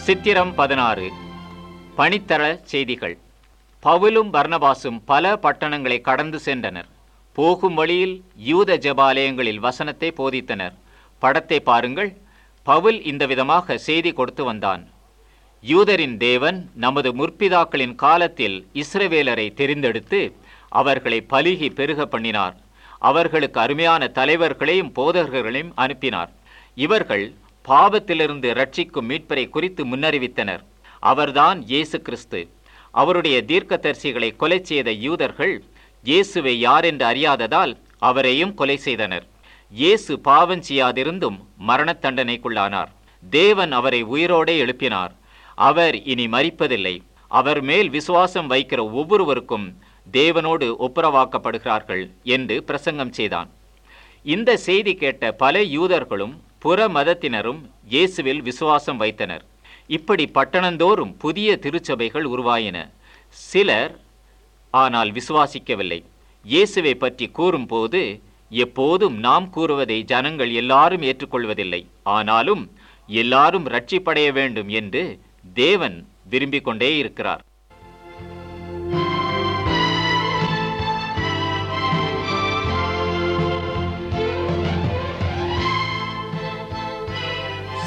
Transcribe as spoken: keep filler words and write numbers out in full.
சித்திரம் பதினாறு. பணித்தர செய்திகள். பவுலும் பர்னபாசும் பல பட்டணங்களை கடந்து சென்றனர். போகும் வழியில் யூத ஜெபாலயங்களில் வசனத்தை போதித்தனர். படத்தை பாருங்கள். பவுல் இந்த விதமாக செய்தி கொடுத்து வந்தான். யூதரின் தேவன் நமது முற்பிதாக்களின் காலத்தில் இஸ்ரவேலரை தெரிந்தெடுத்து அவர்களை பலுகி பெருக பண்ணினார். அவர்களுக்கு அருமையான தலைவர்களையும் போதகர்களையும் அனுப்பினார். இவர்கள் பாவத்திலிருந்து இரட்சிக்கும் மீட்பரை குறித்து முன்னறிவித்தனர். அவர்தான் இயேசு கிறிஸ்து. அவருடைய தீர்க்கதரிசிகளை கொலை செய்த யூதர்கள் இயேசுவை யாரென்று அறியாததால் அவரையும் கொலை செய்தனர். இயேசு பாவம் செய்யாதிருந்தும் மரண தண்டனைக்குள்ளானார். தேவன் அவரை உயிரோடே எழுப்பினார். அவர் இனி மரிப்பதில்லை. அவர் மேல் விசுவாசம் வைக்கிற ஒவ்வொருவருக்கும் தேவனோடு ஒப்புரவாக்கப்படுகிறார்கள் என்று பிரசங்கம் செய்தான். இந்த செய்தி கேட்ட பல யூதர்களும் புற மதத்தினரும் இயேசுவில் விசுவாசம் வைத்தனர். இப்படி பட்டணந்தோறும் புதிய திருச்சபைகள் உருவாயின. சிலர் ஆனால் விசுவாசிக்கவில்லை. இயேசுவை பற்றி கூறும்போது எப்போதும் நாம் கூறுவதை ஜனங்கள் எல்லாரும் ஏற்றுக்கொள்வதில்லை. ஆனாலும் எல்லாரும் இரட்சிப்படைய வேண்டும் என்று தேவன் விரும்பிக் கொண்டே இருக்கிறார்.